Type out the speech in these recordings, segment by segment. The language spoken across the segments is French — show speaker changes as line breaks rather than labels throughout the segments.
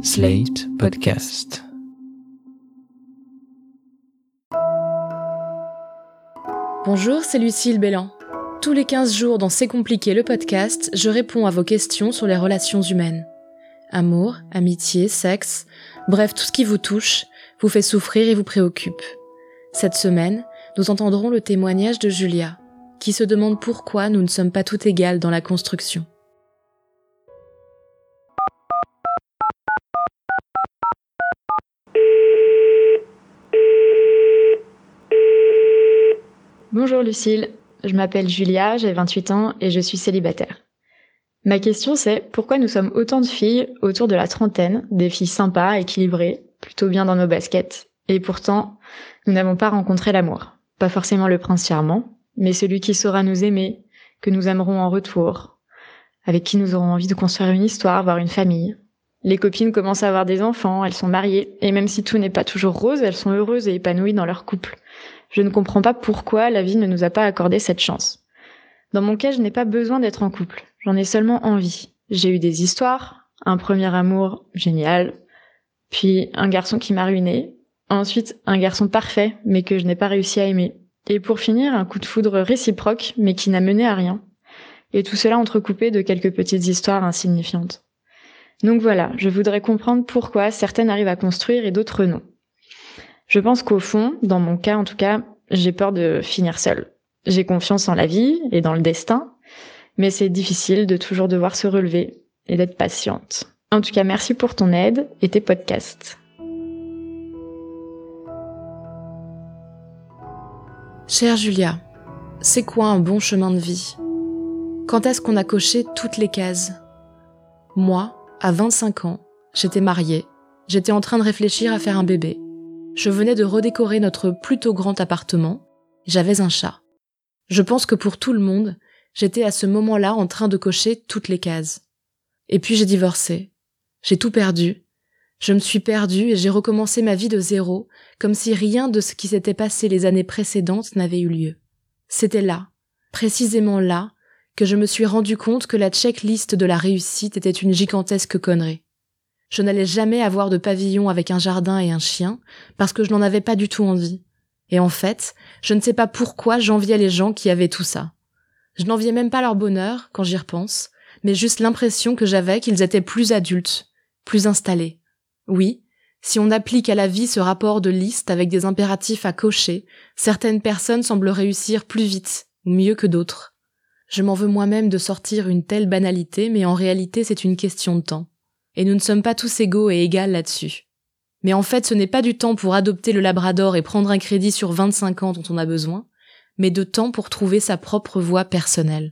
Slate Podcast.
Bonjour, c'est Lucille Bélan. Tous les 15 jours dans C'est compliqué le podcast, je réponds à vos questions sur les relations humaines. Amour, amitié, sexe, bref, tout ce qui vous touche, vous fait souffrir et vous préoccupe. Cette semaine, nous entendrons le témoignage de Julia, qui se demande pourquoi nous ne sommes pas toutes égales dans la construction.
Bonjour Lucille, je m'appelle Julia, j'ai 28 ans et je suis célibataire. Ma question c'est pourquoi nous sommes autant de filles autour de la trentaine, des filles sympas, équilibrées, plutôt bien dans nos baskets, et pourtant nous n'avons pas rencontré l'amour. Pas forcément le prince charmant, mais celui qui saura nous aimer, que nous aimerons en retour, avec qui nous aurons envie de construire une histoire, voire une famille. Les copines commencent à avoir des enfants, elles sont mariées, et même si tout n'est pas toujours rose, elles sont heureuses et épanouies dans leur couple. Je ne comprends pas pourquoi la vie ne nous a pas accordé cette chance. Dans mon cas, je n'ai pas besoin d'être en couple, j'en ai seulement envie. J'ai eu des histoires, un premier amour génial, puis un garçon qui m'a ruinée, ensuite un garçon parfait mais que je n'ai pas réussi à aimer, et pour finir un coup de foudre réciproque mais qui n'a mené à rien. Et tout cela entrecoupé de quelques petites histoires insignifiantes. Donc voilà, je voudrais comprendre pourquoi certaines arrivent à construire et d'autres non. Je pense qu'au fond, dans mon cas en tout cas, j'ai peur de finir seule. J'ai confiance en la vie et dans le destin, mais c'est difficile de toujours devoir se relever et d'être patiente. En tout cas, merci pour ton aide et tes podcasts.
Chère Julia, c'est quoi un bon chemin de vie ? Quand est-ce qu'on a coché toutes les cases ? Moi, à 25 ans, j'étais mariée, j'étais en train de réfléchir à faire un bébé. Je venais de redécorer notre plutôt grand appartement, j'avais un chat. Je pense que pour tout le monde, j'étais à ce moment-là en train de cocher toutes les cases. Et puis j'ai divorcé. J'ai tout perdu. Je me suis perdue et j'ai recommencé ma vie de zéro, comme si rien de ce qui s'était passé les années précédentes n'avait eu lieu. C'était là, précisément là, que je me suis rendu compte que la checklist de la réussite était une gigantesque connerie. Je n'allais jamais avoir de pavillon avec un jardin et un chien, parce que je n'en avais pas du tout envie. Et en fait, je ne sais pas pourquoi j'enviais les gens qui avaient tout ça. Je n'enviais même pas leur bonheur, quand j'y repense, mais juste l'impression que j'avais qu'ils étaient plus adultes, plus installés. Oui, si on applique à la vie ce rapport de liste avec des impératifs à cocher, certaines personnes semblent réussir plus vite, ou mieux que d'autres. Je m'en veux moi-même de sortir une telle banalité, mais en réalité c'est une question de temps. Et nous ne sommes pas tous égaux et égales là-dessus. Mais en fait, ce n'est pas du temps pour adopter le labrador et prendre un crédit sur 25 ans dont on a besoin, mais de temps pour trouver sa propre voie personnelle.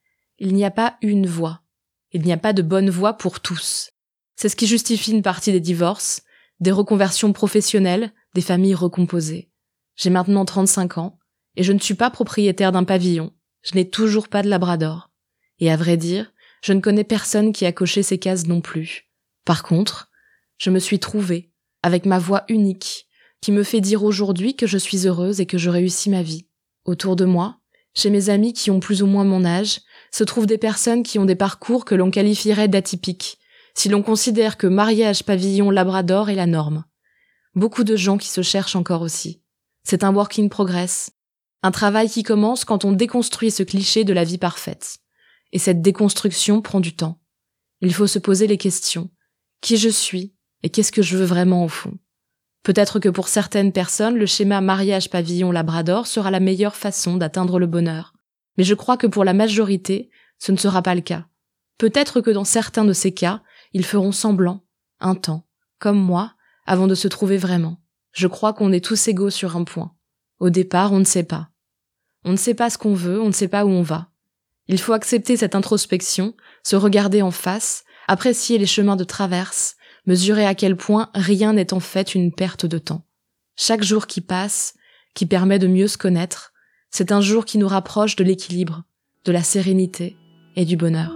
Il n'y a pas une voie. Il n'y a pas de bonne voie pour tous. C'est ce qui justifie une partie des divorces, des reconversions professionnelles, des familles recomposées. J'ai maintenant 35 ans, et je ne suis pas propriétaire d'un pavillon. Je n'ai toujours pas de labrador. Et à vrai dire, je ne connais personne qui a coché ces cases non plus. Par contre, je me suis trouvée, avec ma voix unique, qui me fait dire aujourd'hui que je suis heureuse et que je réussis ma vie. Autour de moi, chez mes amis qui ont plus ou moins mon âge, se trouvent des personnes qui ont des parcours que l'on qualifierait d'atypiques, si l'on considère que mariage, pavillon, labrador est la norme. Beaucoup de gens qui se cherchent encore aussi. C'est un work in progress. Un travail qui commence quand on déconstruit ce cliché de la vie parfaite. Et cette déconstruction prend du temps. Il faut se poser les questions. Qui je suis et qu'est-ce que je veux vraiment au fond ? Peut-être que pour certaines personnes, le schéma mariage pavillon labrador sera la meilleure façon d'atteindre le bonheur. Mais je crois que pour la majorité, ce ne sera pas le cas. Peut-être que dans certains de ces cas, ils feront semblant, un temps, comme moi, avant de se trouver vraiment. Je crois qu'on est tous égaux sur un point. Au départ, on ne sait pas. On ne sait pas ce qu'on veut, on ne sait pas où on va. Il faut accepter cette introspection, se regarder en face, apprécier les chemins de traverse, mesurer à quel point rien n'est en fait une perte de temps. Chaque jour qui passe, qui permet de mieux se connaître, c'est un jour qui nous rapproche de l'équilibre, de la sérénité et du bonheur.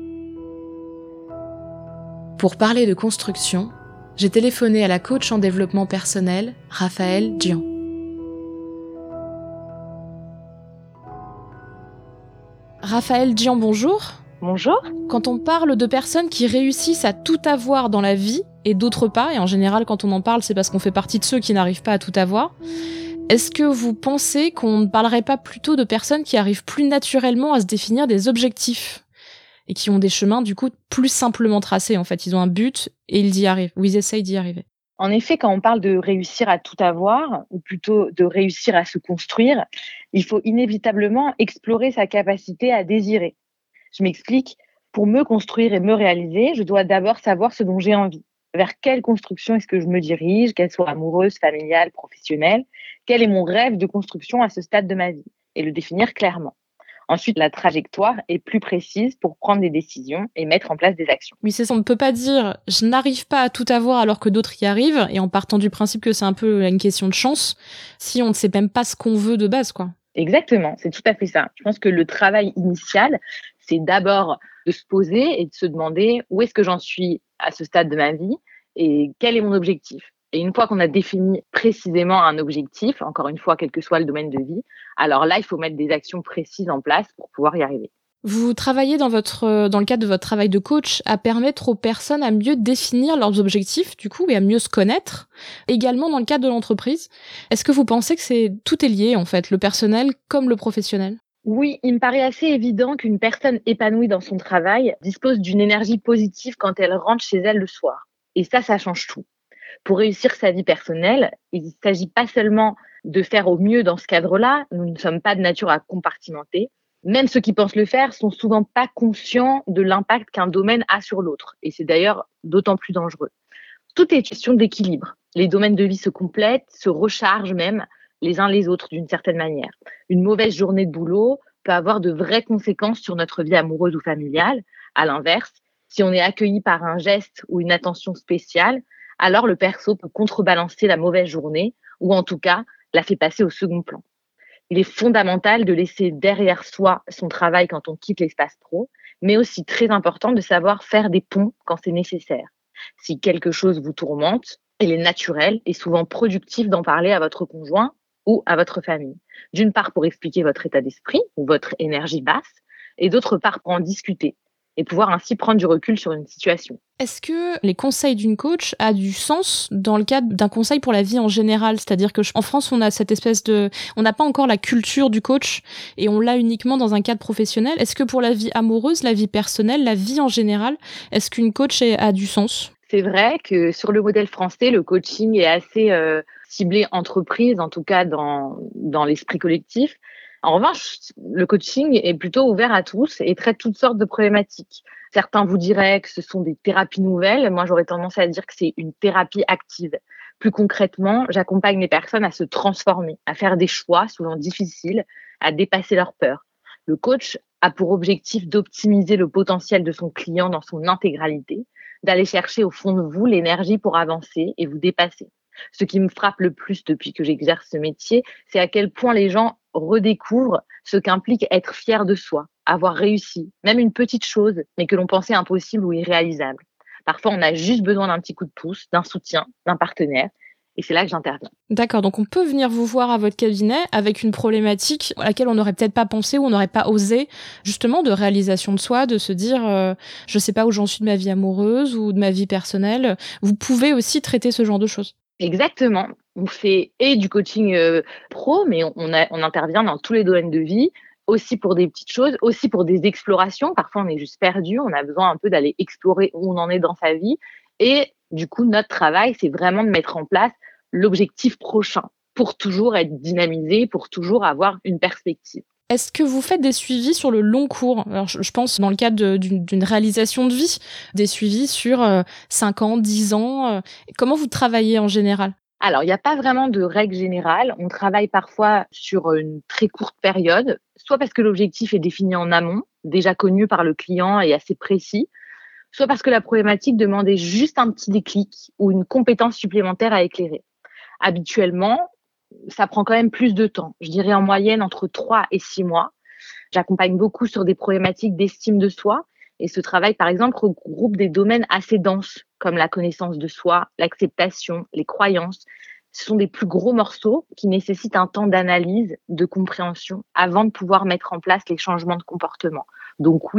Pour parler de construction, j'ai téléphoné à la coach en développement personnel, Raphaëlle Dian. Raphaëlle Dian, bonjour.
Bonjour.
Quand on parle de personnes qui réussissent à tout avoir dans la vie et d'autres pas, et en général quand on en parle c'est parce qu'on fait partie de ceux qui n'arrivent pas à tout avoir, est-ce que vous pensez qu'on ne parlerait pas plutôt de personnes qui arrivent plus naturellement à se définir des objectifs et qui ont des chemins du coup plus simplement tracés en fait, ils ont un but et ils y arrivent, ou ils essayent d'y arriver?
En effet, quand on parle de réussir à tout avoir, ou plutôt de réussir à se construire, il faut inévitablement explorer sa capacité à désirer. Je m'explique. Pour me construire et me réaliser, je dois d'abord savoir ce dont j'ai envie. Vers quelle construction est-ce que je me dirige, qu'elle soit amoureuse, familiale, professionnelle? Quel est mon rêve de construction à ce stade de ma vie? Et le définir clairement. Ensuite, la trajectoire est plus précise pour prendre des décisions et mettre en place des actions.
Oui, c'est ça, on ne peut pas dire « je n'arrive pas à tout avoir alors que d'autres y arrivent » et en partant du principe que c'est un peu une question de chance, si on ne sait même pas ce qu'on veut de base, quoi.
Exactement, c'est tout à fait ça. Je pense que le travail initial, c'est d'abord de se poser et de se demander où est-ce que j'en suis à ce stade de ma vie et quel est mon objectif. Et une fois qu'on a défini précisément un objectif, encore une fois, quel que soit le domaine de vie, alors là, il faut mettre des actions précises en place pour pouvoir y arriver.
Vous travaillez dans le cadre de votre travail de coach à permettre aux personnes à mieux définir leurs objectifs, du coup, et à mieux se connaître. Également dans le cadre de l'entreprise. Est-ce que vous pensez que tout est lié, en fait, le personnel comme le professionnel?
Oui, il me paraît assez évident qu'une personne épanouie dans son travail dispose d'une énergie positive quand elle rentre chez elle le soir. Et ça change tout. Pour réussir sa vie personnelle, il ne s'agit pas seulement de faire au mieux dans ce cadre-là. Nous ne sommes pas de nature à compartimenter. Même ceux qui pensent le faire sont souvent pas conscients de l'impact qu'un domaine a sur l'autre. Et c'est d'ailleurs d'autant plus dangereux. Tout est question d'équilibre. Les domaines de vie se complètent, se rechargent même les uns les autres d'une certaine manière. Une mauvaise journée de boulot peut avoir de vraies conséquences sur notre vie amoureuse ou familiale. À l'inverse, si on est accueilli par un geste ou une attention spéciale, alors le perso peut contrebalancer la mauvaise journée ou en tout cas la fait passer au second plan. Il est fondamental de laisser derrière soi son travail quand on quitte l'espace pro, mais aussi très important de savoir faire des ponts quand c'est nécessaire. Si quelque chose vous tourmente, il est naturel et souvent productif d'en parler à votre conjoint ou à votre famille. D'une part pour expliquer votre état d'esprit ou votre énergie basse, et d'autre part pour en discuter et pouvoir ainsi prendre du recul sur une situation.
Est-ce que les conseils d'une coach a du sens dans le cadre d'un conseil pour la vie en général? C'est-à-dire que en France, on a cette espèce on n'a pas encore la culture du coach et on l'a uniquement dans un cadre professionnel. Est-ce que pour la vie amoureuse, la vie personnelle, la vie en général, est-ce qu'une coach a du sens?
C'est vrai que sur le modèle français, le coaching est assez ciblé entreprise, en tout cas dans l'esprit collectif. En revanche, le coaching est plutôt ouvert à tous et traite toutes sortes de problématiques. Certains vous diraient que ce sont des thérapies nouvelles. Moi, j'aurais tendance à dire que c'est une thérapie active. Plus concrètement, j'accompagne les personnes à se transformer, à faire des choix souvent difficiles, à dépasser leurs peurs. Le coach a pour objectif d'optimiser le potentiel de son client dans son intégralité, d'aller chercher au fond de vous l'énergie pour avancer et vous dépasser. Ce qui me frappe le plus depuis que j'exerce ce métier, c'est à quel point les gens redécouvrent ce qu'implique être fier de soi, avoir réussi, même une petite chose, mais que l'on pensait impossible ou irréalisable. Parfois, on a juste besoin d'un petit coup de pouce, d'un soutien, d'un partenaire. Et c'est là que j'interviens.
D'accord, donc on peut venir vous voir à votre cabinet avec une problématique à laquelle on n'aurait peut-être pas pensé ou on n'aurait pas osé, justement de réalisation de soi, de se dire je sais pas où j'en suis de ma vie amoureuse ou de ma vie personnelle. Vous pouvez aussi traiter ce genre de choses.
Exactement. On fait du coaching pro, mais on intervient dans tous les domaines de vie, aussi pour des petites choses, aussi pour des explorations. Parfois, on est juste perdu, on a besoin un peu d'aller explorer où on en est dans sa vie. Et du coup, notre travail, c'est vraiment de mettre en place l'objectif prochain pour toujours être dynamisé, pour toujours avoir une perspective.
Est-ce que vous faites des suivis sur le long cours? Alors, je pense dans le cadre d'une réalisation de vie, des suivis sur 5 ans, 10 ans. Comment vous travaillez en général?
Alors, il n'y a pas vraiment de règle générale. On travaille parfois sur une très courte période, soit parce que l'objectif est défini en amont, déjà connu par le client et assez précis, soit parce que la problématique demandait juste un petit déclic ou une compétence supplémentaire à éclairer. Habituellement, ça prend quand même plus de temps. Je dirais en moyenne entre 3 et 6 mois. J'accompagne beaucoup sur des problématiques d'estime de soi. Et ce travail, par exemple, regroupe des domaines assez denses, comme la connaissance de soi, l'acceptation, les croyances. Ce sont des plus gros morceaux qui nécessitent un temps d'analyse, de compréhension, avant de pouvoir mettre en place les changements de comportement. Donc oui,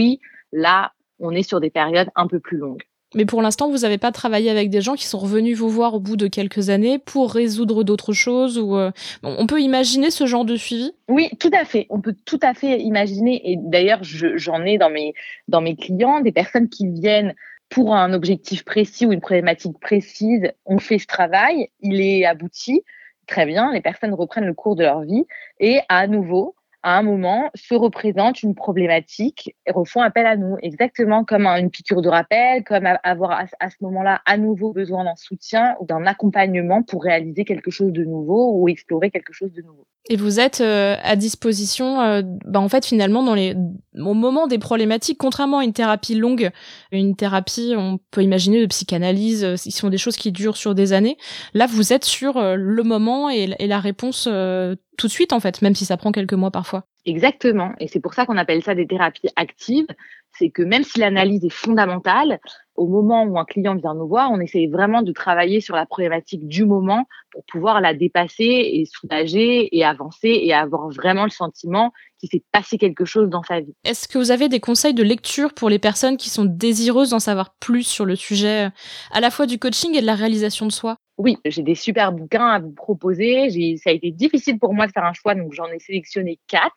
Là, on est sur des périodes un peu plus longues.
Mais pour l'instant, vous n'avez pas travaillé avec des gens qui sont revenus vous voir au bout de quelques années pour résoudre d'autres choses ou on peut imaginer ce genre de suivi ?
Oui, tout à fait. On peut tout à fait imaginer. Et d'ailleurs, j'en ai dans mes clients des personnes qui viennent pour un objectif précis ou une problématique précise. On fait ce travail, il est abouti, très bien. Les personnes reprennent le cours de leur vie et à nouveau, à un moment, se représente une problématique et refont appel à nous, exactement comme une piqûre de rappel, comme avoir à ce moment-là à nouveau besoin d'un soutien ou d'un accompagnement pour réaliser quelque chose de nouveau ou explorer quelque chose de nouveau.
Et vous êtes à disposition, en fait, finalement, au moment des problématiques, contrairement à une thérapie longue, une thérapie, on peut imaginer de psychanalyse, ce sont des choses qui durent sur des années. Là, vous êtes sur le moment et la réponse tout de suite, en fait, même si ça prend quelques mois parfois.
Exactement. Et c'est pour ça qu'on appelle ça des thérapies actives. C'est que même si l'analyse est fondamentale, au moment où un client vient nous voir, on essaye vraiment de travailler sur la problématique du moment pour pouvoir la dépasser et soulager et avancer et avoir vraiment le sentiment qu'il s'est passé quelque chose dans sa vie.
Est-ce que vous avez des conseils de lecture pour les personnes qui sont désireuses d'en savoir plus sur le sujet à la fois du coaching et de la réalisation de soi ?
Oui, j'ai des super bouquins à vous proposer. Ça a été difficile pour moi de faire un choix, donc j'en ai sélectionné 4.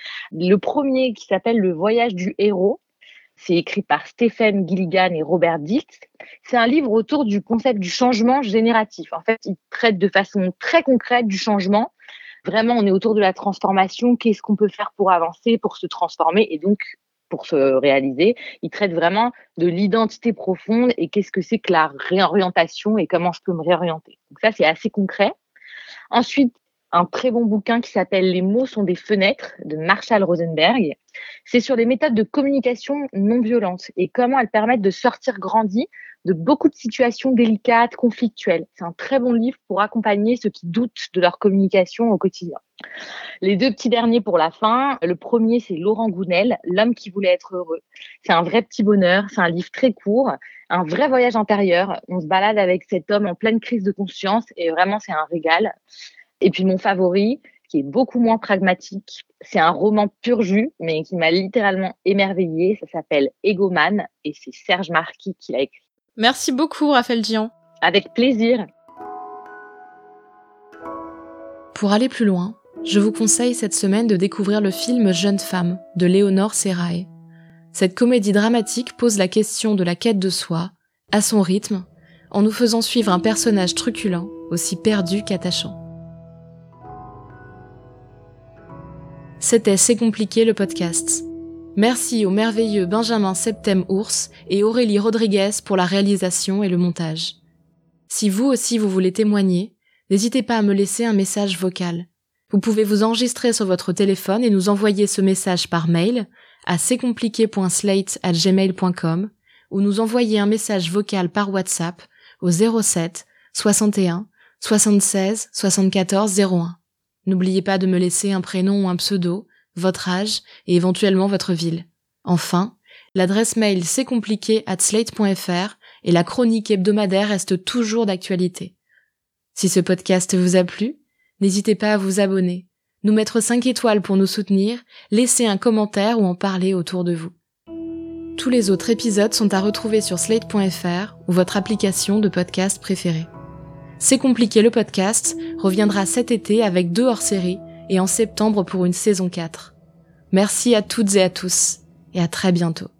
Le premier qui s'appelle Le voyage du héros. C'est écrit par Stephen Gilligan et Robert Dix. C'est un livre autour du concept du changement génératif. En fait, il traite de façon très concrète du changement. Vraiment, on est autour de la transformation. Qu'est-ce qu'on peut faire pour avancer, pour se transformer et donc pour se réaliser. Il traite vraiment de l'identité profonde et qu'est-ce que c'est que la réorientation et comment je peux me réorienter. Donc ça, c'est assez concret. Ensuite, un très bon bouquin qui s'appelle « Les mots sont des fenêtres » de Marshall Rosenberg. C'est sur les méthodes de communication non violente et comment elles permettent de sortir grandi de beaucoup de situations délicates, conflictuelles. C'est un très bon livre pour accompagner ceux qui doutent de leur communication au quotidien. Les 2 petits derniers pour la fin. Le premier, c'est Laurent Gounel, « L'homme qui voulait être heureux ». C'est un vrai petit bonheur. C'est un livre très court, un vrai voyage intérieur. On se balade avec cet homme en pleine crise de conscience et vraiment, c'est un régal. Et puis mon favori, qui est beaucoup moins pragmatique, c'est un roman pur jus, mais qui m'a littéralement émerveillée. Ça s'appelle Egoman et c'est Serge Marquis qui l'a écrit.
Merci beaucoup, Raphaël Dian.
Avec plaisir.
Pour aller plus loin, je vous conseille cette semaine de découvrir le film Jeune femme de Léonore Serrae. Cette comédie dramatique pose la question de la quête de soi, à son rythme, en nous faisant suivre un personnage truculent, aussi perdu qu'attachant. C'était C'est compliqué le podcast. Merci au merveilleux Benjamin Septem-Ours et Aurélie Rodriguez pour la réalisation et le montage. Si vous aussi vous voulez témoigner, n'hésitez pas à me laisser un message vocal. Vous pouvez vous enregistrer sur votre téléphone et nous envoyer ce message par mail à c'estcompliqué.slate@gmail.com ou nous envoyer un message vocal par WhatsApp au 07 61 76 74 01. N'oubliez pas de me laisser un prénom ou un pseudo, votre âge et éventuellement votre ville. Enfin, l'adresse mail c'estcompliqué@slate.fr et la chronique hebdomadaire reste toujours d'actualité. Si ce podcast vous a plu, n'hésitez pas à vous abonner, nous mettre 5 étoiles pour nous soutenir, laisser un commentaire ou en parler autour de vous. Tous les autres épisodes sont à retrouver sur slate.fr ou votre application de podcast préférée. C'est compliqué le podcast reviendra cet été avec 2 hors-séries et en septembre pour une saison 4. Merci à toutes et à tous et à très bientôt.